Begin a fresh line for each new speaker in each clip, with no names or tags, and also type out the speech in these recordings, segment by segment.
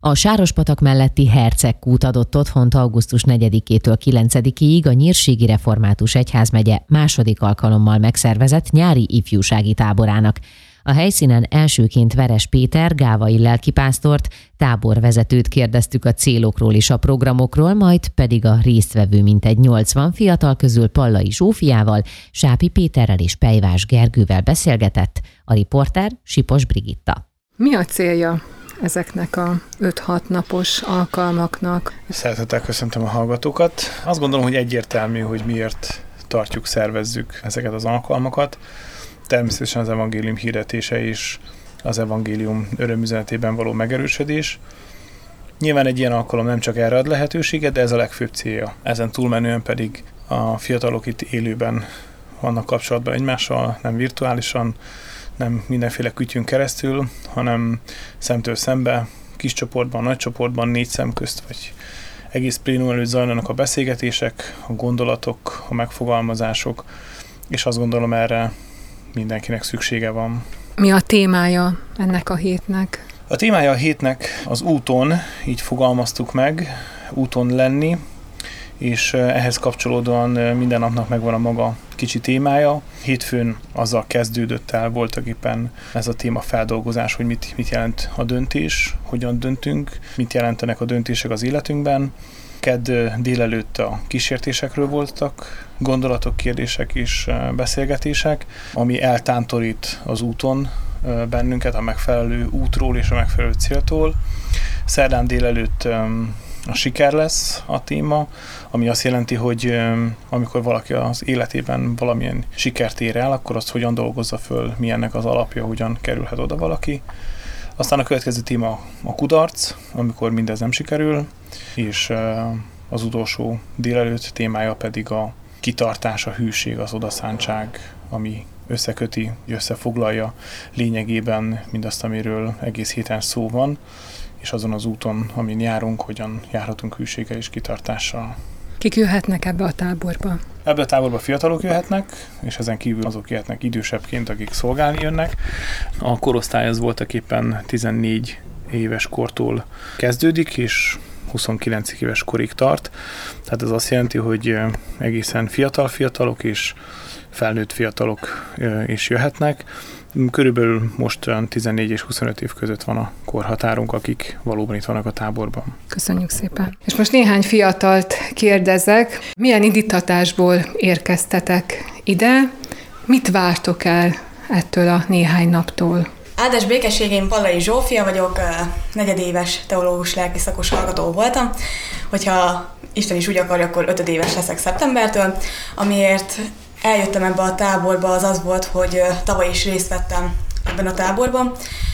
A Sárospatak melletti Hercegkút adott otthont augusztus 4-től 9-ig a Nyírségi Református Egyházmegye második alkalommal megszervezett nyári ifjúsági táborának. A helyszínen elsőként Veres Péter, gávai lelkipásztort, táborvezetőt kérdeztük a célokról és a programokról, majd pedig a résztvevő mintegy 80 fiatal közül Pallai Zsófiával, Sápi Péterrel és Pejvás Gergővel beszélgetett a riporter Sipos Brigitta.
Mi a célja ezeknek a 5-6 napos alkalmaknak?
Szeretettel köszöntöm a hallgatókat. Azt gondolom, hogy egyértelmű, hogy miért szervezzük ezeket az alkalmakat. Természetesen az evangélium hirdetése és az evangélium örömüzenetében való megerősödés. Nyilván egy ilyen alkalom nem csak erre ad lehetőséget, de ez a legfőbb célja. Ezen túlmenően pedig a fiatalok itt élőben vannak kapcsolatban egymással, nem virtuálisan, nem mindenféle kütyűn keresztül, hanem szemtől szembe, kis csoportban, nagy csoportban, 4 szem közt, vagy egész plénum előtt zajlanak a beszélgetések, a gondolatok, a megfogalmazások, és azt gondolom, erre mindenkinek szüksége van.
Mi a témája ennek a hétnek?
A témája a hétnek az úton, így fogalmaztuk meg, úton lenni, és ehhez kapcsolódóan minden napnak megvan a maga kicsi témája. Hétfőn azzal kezdődött el voltak éppen ez a téma feldolgozás, hogy mit jelent a döntés, hogyan döntünk, mit jelentenek a döntések az életünkben. Kedd délelőtt a kísértésekről voltak gondolatok, kérdések és beszélgetések, ami eltántorít az úton bennünket a megfelelő útról és a megfelelő céltól. Szerdán délelőtt a siker lesz a téma, ami azt jelenti, hogy amikor valaki az életében valamilyen sikert ér el, akkor azt hogyan dolgozza föl, mi ennek az alapja, hogyan kerülhet oda valaki. Aztán a következő téma a kudarc, amikor mindez nem sikerül, és az utolsó délelőtt témája pedig a kitartás, a hűség, az odaszántság, ami összeköti, összefoglalja lényegében mindazt, amiről egész héten szó van, és azon az úton, amin járunk, hogyan járhatunk hűséggel és kitartással.
Kik jöhetnek ebbe a táborba?
Ebbe a táborba fiatalok jöhetnek, és ezen kívül azok jöhetnek idősebbként, akik szolgálni jönnek. A korosztály az voltak éppen 14 éves kortól kezdődik, és 29 éves korig tart. Tehát ez azt jelenti, hogy egészen fiatalok és felnőtt fiatalok is jöhetnek. Körülbelül most 14 és 25 év között van a korhatárunk, akik valóban itt vannak a táborban.
Köszönjük szépen. És most néhány fiatalt kérdezek. Milyen indítatásból érkeztetek ide? Mit vártok el ettől a néhány naptól?
Áldás békesség, én Pallai Zsófia vagyok, negyedéves teológus lelki szakos hallgató voltam. Hogyha Isten is úgy akarja, akkor 5 éves leszek szeptembertől. Amiért eljöttem ebbe a táborba, az volt, hogy tavaly is részt vettem ebben a táborban,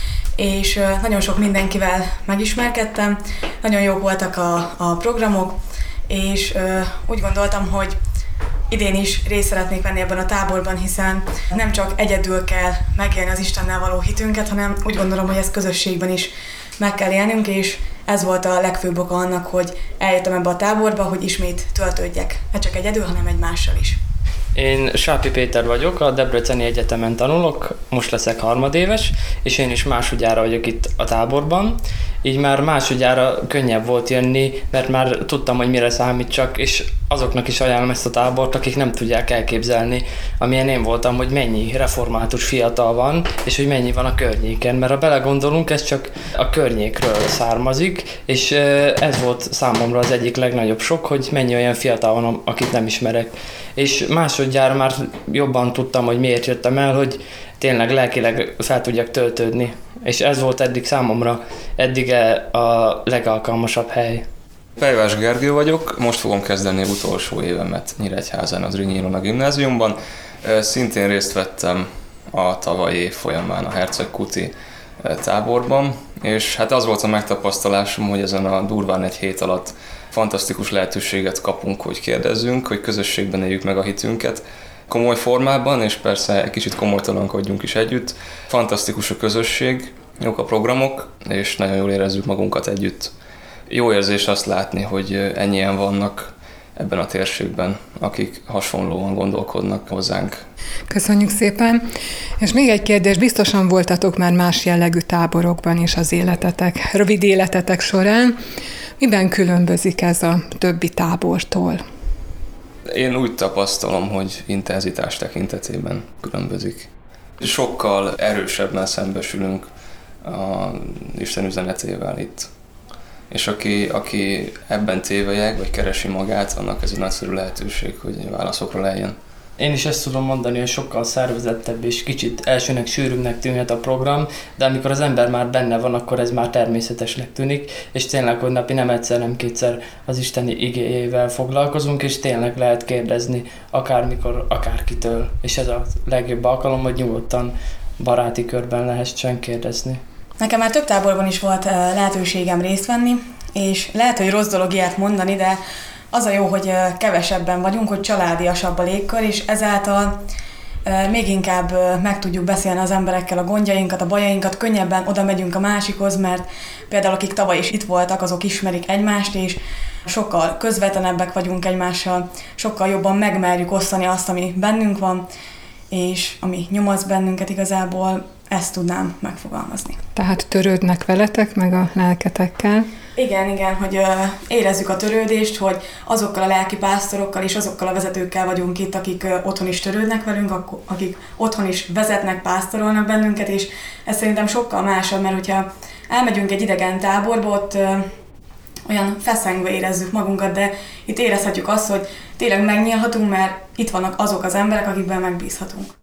és nagyon sok mindenkivel megismerkedtem, nagyon jók voltak a programok, és úgy gondoltam, hogy idén is részt szeretnék venni ebben a táborban, hiszen nem csak egyedül kell megélni az Istennel való hitünket, hanem úgy gondolom, hogy ezt közösségben is meg kell élnünk, és ez volt a legfőbb oka annak, hogy eljöttem ebbe a táborba, hogy ismét töltődjek, ne csak egyedül, hanem egymással is.
Én Sápi Péter vagyok, a Debreceni Egyetemen tanulok, most leszek harmadéves, és én is másodjára vagyok itt a táborban. Így már másodjára könnyebb volt jönni, mert már tudtam, hogy mire számítsak, és azoknak is ajánlom ezt a tábort, akik nem tudják elképzelni, amilyen én voltam, hogy mennyi református fiatal van, és hogy mennyi van a környéken. Mert ha belegondolunk, ez csak a környékről származik, és ez volt számomra az egyik legnagyobb sok, hogy mennyi olyan fiatal van, akit nem ismerek. És másodjára már jobban tudtam, hogy miért jöttem el, hogy tényleg lelkileg fel tudjak töltődni. És ez volt eddig számomra a legalkalmasabb hely.
Pejvás Gergő vagyok, most fogom kezdeni utolsó évemet Nyíregyházán, az Rünyírona gimnáziumban. Szintén részt vettem a tavalyi év folyamán a Hercegkúti táborban, és hát az volt a megtapasztalásom, hogy ezen a durván egy hét alatt fantasztikus lehetőséget kapunk, hogy kérdezzünk, hogy közösségben éljük meg a hitünket. Komoly formában, és persze egy kicsit komolytalankodjunk is együtt. Fantasztikus a közösség, jók a programok, és nagyon jól érezzük magunkat együtt. Jó érzés azt látni, hogy ennyien vannak ebben a térségben, akik hasonlóan gondolkodnak hozzánk.
Köszönjük szépen. És még egy kérdés, biztosan voltatok már más jellegű táborokban is az életetek, rövid életetek során. Miben különbözik ez a többi tábortól?
Én úgy tapasztalom, hogy intenzitás tekintetében különbözik. Sokkal erősebben szembesülünk az Isten üzenetével itt. És aki ebben tévelyeg, vagy keresi magát, annak ez egy nagyszerű lehetőség, hogy válaszokra lejjen.
Én is ezt tudom mondani, hogy sokkal szervezettebb és kicsit elsőnek sűrűbbnek tűnhet a program, de amikor az ember már benne van, akkor ez már természetesnek tűnik, és tényleg, hogy napi nem egyszer, nem kétszer az Isteni igéjével foglalkozunk, és tényleg lehet kérdezni akármikor, akárkitől. És ez a legjobb alkalom, hogy nyugodtan baráti körben lehessen kérdezni.
Nekem már több táborban is volt lehetőségem részt venni, és lehet, hogy rossz dolog ilyet mondani, de az a jó, hogy kevesebben vagyunk, hogy családiasabb a légkör, és ezáltal még inkább meg tudjuk beszélni az emberekkel a gondjainkat, a bajainkat, könnyebben oda megyünk a másikhoz, mert például akik tavaly is itt voltak, azok ismerik egymást, és sokkal közvetlenebbek vagyunk egymással, sokkal jobban megmerjük osztani azt, ami bennünk van, és ami nyomaszt bennünket igazából, ezt tudnám megfogalmazni.
Tehát törődnek veletek, meg a lelketekkel?
Igen, hogy érezzük a törődést, hogy azokkal a lelkipásztorokkal és azokkal a vezetőkkel vagyunk itt, akik otthon is törődnek velünk, akik otthon is vezetnek, pásztorolnak bennünket, és ez szerintem sokkal másabb, mert hogyha elmegyünk egy idegen táborba, ott olyan feszengve érezzük magunkat, de itt érezhetjük azt, hogy tényleg megnyílhatunk, mert itt vannak azok az emberek, akikben megbízhatunk.